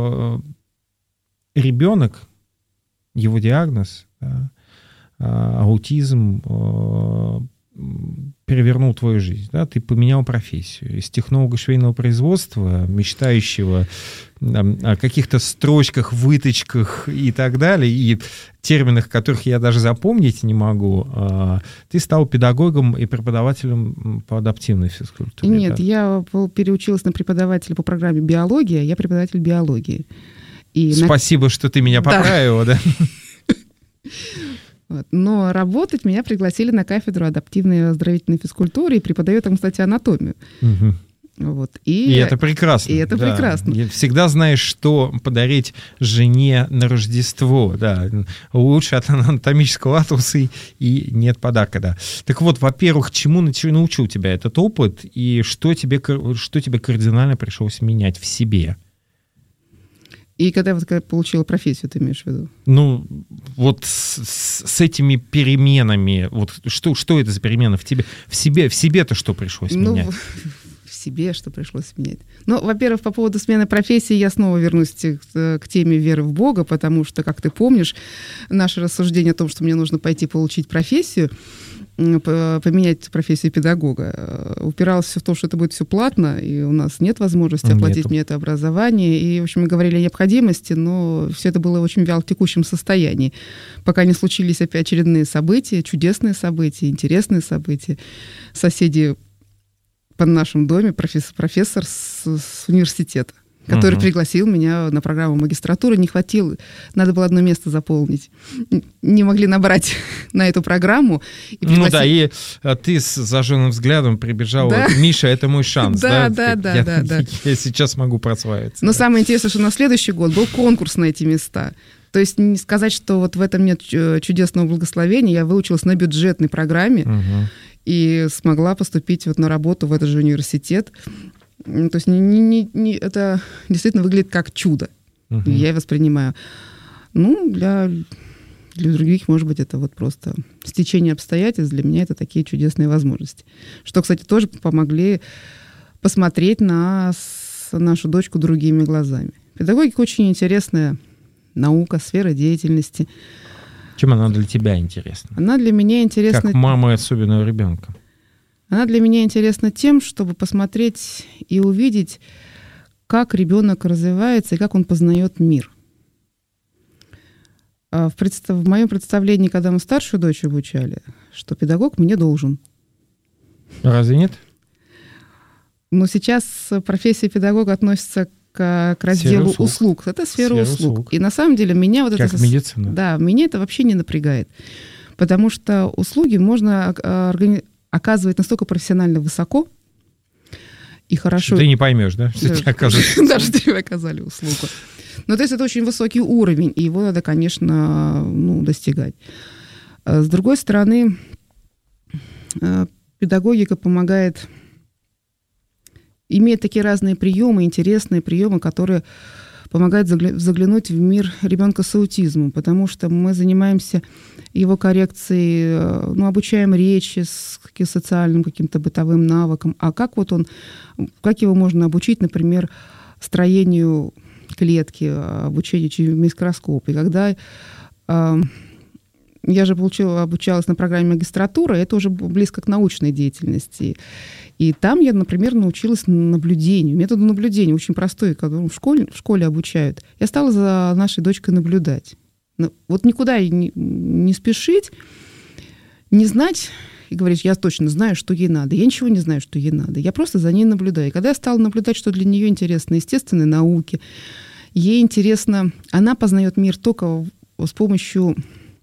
ребенок, его диагноз, да, аутизм, перевернул твою жизнь. Да? Ты поменял профессию. Из технолога швейного производства, мечтающего о каких-то строчках, выточках и так далее, и терминах, которых я даже запомнить не могу, ты стал педагогом и преподавателем по адаптивной физкультуре. Нет, да? Я переучилась на преподавателя по программе биология, я преподаватель биологии. И спасибо, что ты меня поправила, да? Вот. Но работать меня пригласили на кафедру адаптивной и оздоровительной физкультуры, и преподаю там, кстати, анатомию. Угу. Вот. И это прекрасно. И это прекрасно. Всегда знаешь, что подарить жене на Рождество. Да. Лучше от анатомического атласа и нет подарка. Да. Так вот, во-первых, чему научил тебя этот опыт, и что тебе кардинально пришлось менять в себе? И когда я получила профессию, ты имеешь в виду? Ну, вот с этими переменами, вот что это за перемены в тебе? В себе-то что пришлось менять? В себе что пришлось менять? Ну, во-первых, по поводу смены профессии я снова вернусь к теме веры в Бога, потому что, как ты помнишь, наше рассуждение о том, что мне нужно пойти получить профессию, поменять профессию педагога, упиралось все в то, что это будет все платно, и у нас нет возможности оплатить мне это образование. И, в общем, мы говорили о необходимости, но все это было очень вяло в текущем состоянии, пока не случились опять очередные события, чудесные события, интересные события. Соседи под нашим доме, профессор с университета, который пригласил меня на программу магистратуры, не хватило, надо было одно место заполнить. Не могли набрать на эту программу. Ну да, и ты с зажженным взглядом прибежала, да. Миша, это мой шанс. Да. Я сейчас могу прославиться. Но самое интересное, что на следующий год был конкурс на эти места. То есть не сказать, что вот в этом нет чудесного благословения. Я выучилась на бюджетной программе и смогла поступить вот на работу в этот же университет. То есть это действительно выглядит как чудо. Я воспринимаю. Ну, для других, может быть, это вот просто стечение обстоятельств. Для меня это такие чудесные возможности. Что, кстати, тоже помогли посмотреть на нашу дочку другими глазами. Педагогика очень интересная наука, сфера деятельности. Чем она для тебя интересна? Она для меня интересна... Как мама особенного ребенка. Она для меня интересна тем, чтобы посмотреть и увидеть, как ребенок развивается и как он познает мир. В моем представлении, когда мы старшую дочь обучали, что педагог мне должен. Разве нет? Но сейчас профессия педагога относится к разделу услуг. Это сфера услуг. И на самом деле меня вот как это... медицина. Да, меня это вообще не напрягает. Потому что услуги можно оказывать настолько профессионально высоко и хорошо... Ты не поймешь, да? Что тебе оказывают. Даже тебе оказали услугу. Ну, то есть это очень высокий уровень, и его надо, конечно, достигать. С другой стороны, педагогика помогает... Имеет такие разные приемы, интересные приемы, которые помогают заглянуть в мир ребенка с аутизмом, потому что мы занимаемся его коррекцией, обучаем речи, социальным каким-то бытовым навыкам. А как его можно обучить, например, строению клетки, обучению через микроскоп? И когда я же обучалась на программе магистратуры, это уже близко к научной деятельности. И там я, например, научилась наблюдению, методу наблюдения, очень простой, который в школе обучают. Я стала за нашей дочкой наблюдать. Вот никуда не спешить, не знать и говорить, я точно знаю, что ей надо. Я ничего не знаю, что ей надо. Я просто за ней наблюдаю. И когда я стала наблюдать, что для нее интересно естественные науки, ей интересно, она познает мир только с помощью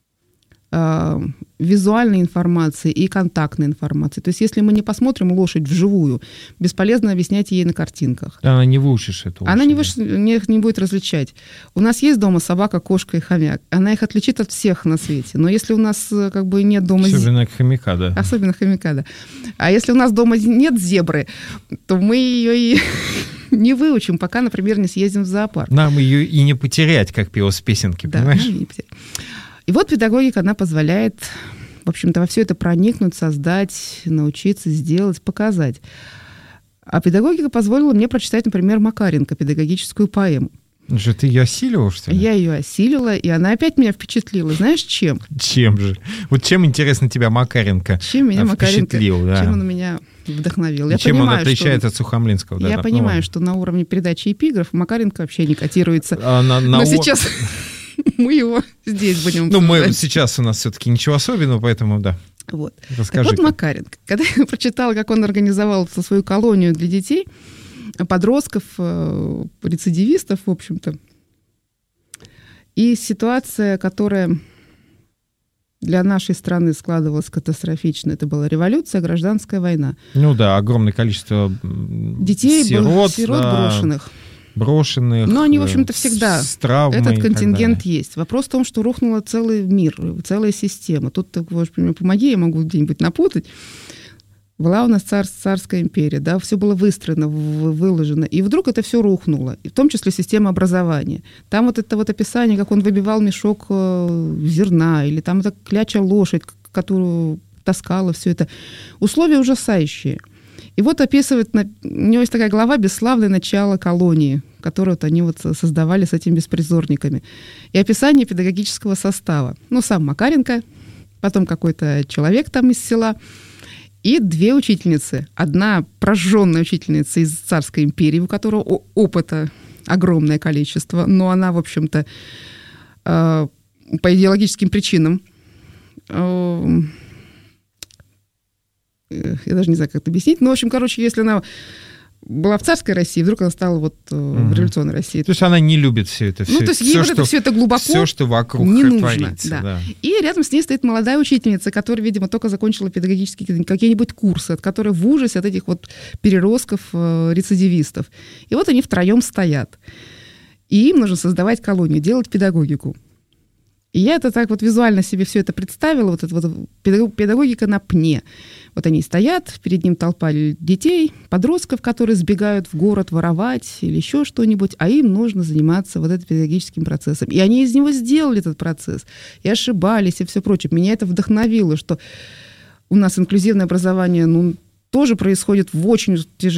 визуальной информации и контактной информации. То есть если мы не посмотрим лошадь вживую, бесполезно объяснять ей на картинках. Она не выучишь эту лошадь. Она не будет различать. У нас есть дома собака, кошка и хомяк. Она их отличит от всех на свете. Но если у нас нет дома... Особенно хомяка, да. Особенно хомяка, да. А если у нас дома нет зебры, то мы ее и не выучим, пока, например, не съездим в зоопарк. Нам ее и не потерять, как пелось в песенке, понимаешь? Да, не потерять. И вот педагогика, она позволяет, в общем-то, во все это проникнуть, создать, научиться, сделать, показать. А педагогика позволила мне прочитать, например, Макаренко, педагогическую поэму. Что, ты ее осилила, что ли? Я ее осилила, и она опять меня впечатлила. Знаешь, чем? Чем же? Вот чем, интересно, тебя Макаренко чем меня впечатлил? Макаренко, да. чем он меня вдохновил? И чем он отличается от Сухомлинского? Я понимаю, что на уровне передачи эпиграф Макаренко вообще не котируется. Но сейчас... Мы его здесь будем обсуждать. Сейчас у нас все-таки ничего особенного, поэтому да. Вот. Расскажи. Так вот Макаренко. Когда я прочитала, как он организовал свою колонию для детей, подростков, рецидивистов, в общем-то, и ситуация, которая для нашей страны складывалась катастрофично, это была революция, гражданская война. Ну да, огромное количество детей, сирот брошенных. Но они, в общем-то, всегда. С травмой этот контингент есть. Вопрос в том, что рухнула целый мир, целая система. Тут, ты, помоги, я могу где-нибудь напутать. Была у нас царская империя, да, все было выстроено, выложено. И вдруг это все рухнуло. И в том числе система образования. Там вот это вот описание, как он выбивал мешок зерна, или там эта кляча лошадь, которую таскала, все это. Условия ужасающие. И вот описывает, у него есть такая глава «Бесславное начало колонии», которую вот они вот создавали с этими беспризорниками. И описание педагогического состава. Сам Макаренко, потом какой-то человек там из села, и 2 учительницы. Одна прожженная учительница из царской империи, у которой опыта огромное количество, но она, в общем-то, по идеологическим причинам... Я даже не знаю, как это объяснить. Но, в общем, если она была в царской России, вдруг она стала в революционной России. То есть она не любит все это. То есть ей все это глубоко все, что вокруг не нужно. Творится. Да. Да. И рядом с ней стоит молодая учительница, которая, видимо, только закончила педагогические какие-нибудь курсы, от которой в ужасе от этих вот переростков, рецидивистов. И вот они втроем стоят. И им нужно создавать колонию, делать педагогику. И я это так вот визуально себе все это представила, вот эта вот педагогика на пне. Вот они стоят, перед ним толпа детей, подростков, которые сбегают в город воровать или еще что-нибудь, а им нужно заниматься вот этим педагогическим процессом. И они из него сделали этот процесс, и ошибались, и все прочее. Меня это вдохновило, что у нас инклюзивное образование, тоже происходит в очень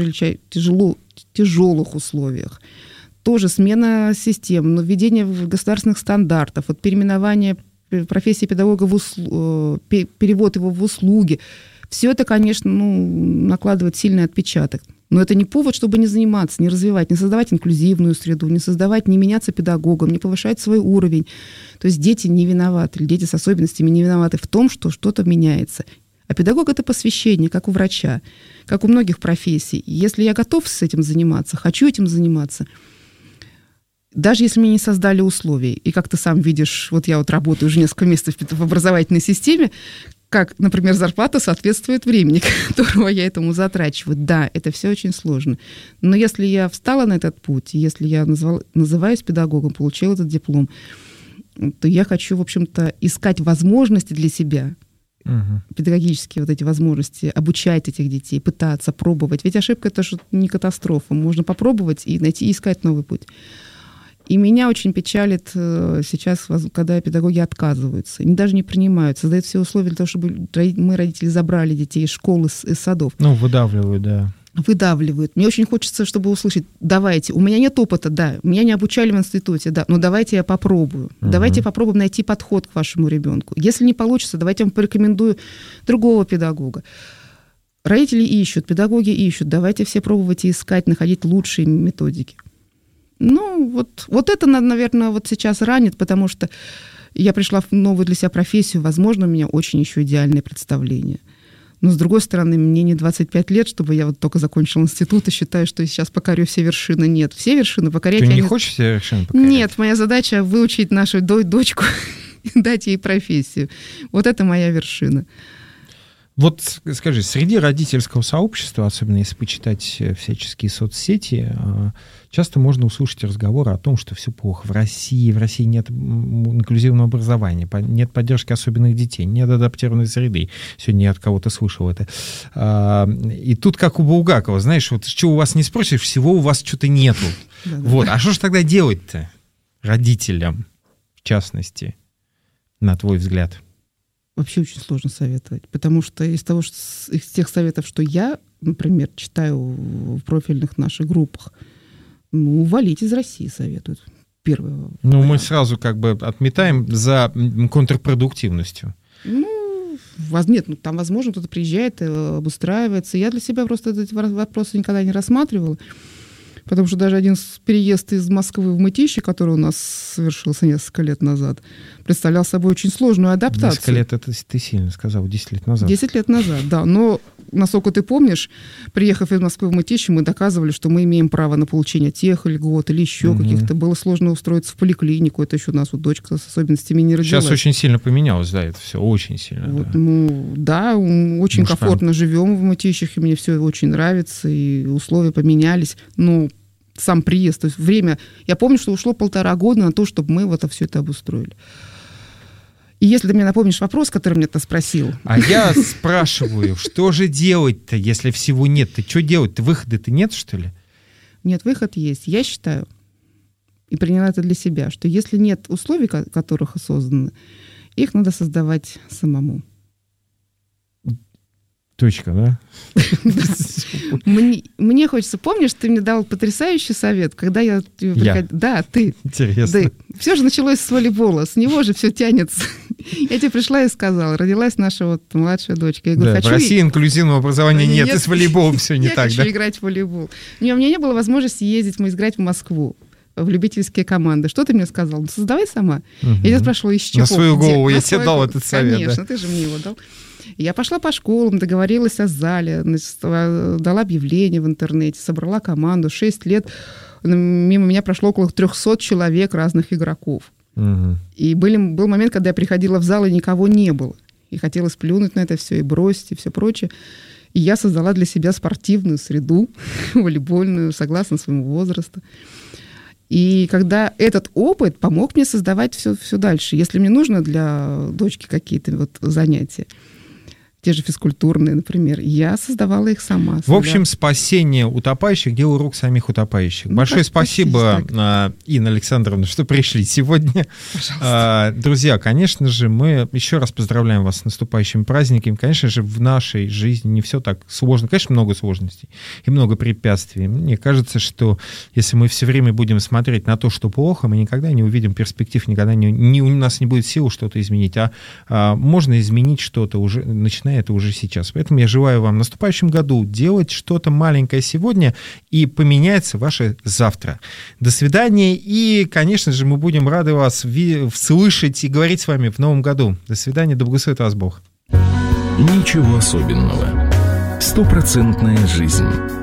тяжелых условиях. Тоже смена систем, введение государственных стандартов, вот переименование профессии педагога перевод его в услуги. Все это, конечно, накладывает сильный отпечаток. Но это не повод, чтобы не заниматься, не развивать, не создавать инклюзивную среду, не меняться педагогом, не повышать свой уровень. То есть дети не виноваты, дети с особенностями не виноваты в том, что что-то меняется. А педагог — это посвящение, как у врача, как у многих профессий. Если я готов с этим заниматься, хочу этим заниматься, даже если мне не создали условий, и как ты сам видишь, вот я работаю уже несколько месяцев в образовательной системе, как, например, зарплата соответствует времени, которого я этому затрачиваю. Да, это все очень сложно. Но если я встала на этот путь, если я называюсь педагогом, получила этот диплом, то я хочу, в общем-то, искать возможности для себя, педагогические вот эти возможности, обучать этих детей, пытаться, пробовать. Ведь ошибка — это же не катастрофа. Можно попробовать и найти, искать новый путь. И меня очень печалит сейчас, когда педагоги отказываются, они даже не принимают, создают все условия для того, чтобы мы, родители, забрали детей из школ, из садов. Выдавливают, да. Выдавливают. Мне очень хочется, чтобы услышать: давайте, у меня нет опыта, да, меня не обучали в институте, да, но давайте я попробую. Давайте попробуем найти подход к вашему ребенку. Если не получится, давайте я вам порекомендую другого педагога. Родители ищут, педагоги ищут, давайте все пробовать и искать, находить лучшие методики. Вот это, наверное, вот сейчас ранит, потому что я пришла в новую для себя профессию, возможно, у меня очень еще идеальное представление. Но, с другой стороны, мне не 25 лет, чтобы я вот только закончила институт и считаю, что я сейчас покорю все вершины. Нет, все вершины покорять... Ты не хочешь все вершины покорять? Нет, моя задача — выучить нашу дочку и дать ей профессию. Вот это моя вершина. Вот скажи, среди родительского сообщества, особенно если почитать всяческие соцсети, часто можно услышать разговоры о том, что все плохо. В России нет инклюзивного образования, нет поддержки особенных детей, нет адаптированной среды. Сегодня я от кого-то слышал это. И тут, как у Булгакова, знаешь, вот что у вас не спросишь, всего у вас что-то нету. Вот. А что же тогда делать-то родителям, в частности, на твой взгляд? Вообще очень сложно советовать, потому что из тех советов, что я, например, читаю в профильных наших группах, валить из России советуют. Первое. Мы сразу как бы отметаем за контрпродуктивностью. Нет, там, возможно, кто-то приезжает, обустраивается. Я для себя просто эти вопросы никогда не рассматривала, потому что даже один переезд из Москвы в Мытищи, который у нас совершился несколько лет назад, представлял собой очень сложную адаптацию. Несколько лет, это ты сильно сказал, 10 лет назад. 10 лет назад, да. Но, насколько ты помнишь, приехав из Москвы в Мытищи, мы доказывали, что мы имеем право на получение тех льгот или еще каких-то. Было сложно устроиться в поликлинику. Это еще у нас дочка с особенностями не родилась. Сейчас очень сильно поменялось, да, это все очень сильно. Вот, очень комфортно живем в Мытищах, и мне все очень нравится, и условия поменялись. Сам приезд, то есть время. Я помню, что ушло 1,5 года на то, чтобы мы все это обустроили. И если ты мне напомнишь вопрос, который мне ты спросил. А я спрашиваю, что же делать-то, если всего нет? Ты что делать-то? Выхода-то нет, что ли? Нет, выход есть. Я считаю, и приняла это для себя, что если нет условий, которых созданы, их надо создавать самому. Точка, да? Мне хочется, помнишь, ты мне дал потрясающий совет, когда я... Да, ты. Интересно. Все же началось с волейбола, с него же все тянется. Я тебе пришла и сказала, родилась наша младшая дочка. Я говорю, в России инклюзивного образования нет, и с волейболом все не так, да? Я хочу играть в волейбол. У меня не было возможности ездить, играть в Москву, в любительские команды. Что ты мне сказал? Создавай сама. Я тебя спрашивала, из чего? На свою голову я тебе дал этот совет. Конечно, ты же мне его дал. Я пошла по школам, договорилась о зале, дала объявление в интернете, собрала команду. 6 лет мимо меня прошло около 300 человек, разных игроков. И был момент, когда я приходила в зал, и никого не было. И хотелось плюнуть на это все, и бросить, и все прочее. И я создала для себя спортивную среду, волейбольную, согласно своему возрасту. И когда этот опыт помог мне создавать все дальше. Если мне нужно для дочки какие-то вот занятия, те же физкультурные, например, я создавала их сама. В общем, спасение утопающих — дело рук самих утопающих. Большое спасибо, Инна Александровна, что пришли сегодня. Пожалуйста. Друзья, конечно же, мы еще раз поздравляем вас с наступающими праздниками. Конечно же, в нашей жизни не все так сложно. Конечно, много сложностей и много препятствий. Мне кажется, что если мы все время будем смотреть на то, что плохо, мы никогда не увидим перспектив, никогда у нас не будет сил что-то изменить. А можно изменить что-то уже, начиная это уже сейчас. Поэтому я желаю вам в наступающем году делать что-то маленькое сегодня, и поменяется ваше завтра. До свидания, и, конечно же, мы будем рады вас слышать и говорить с вами в новом году. До свидания, да благословит вас Бог. Ничего особенного. 100% жизнь.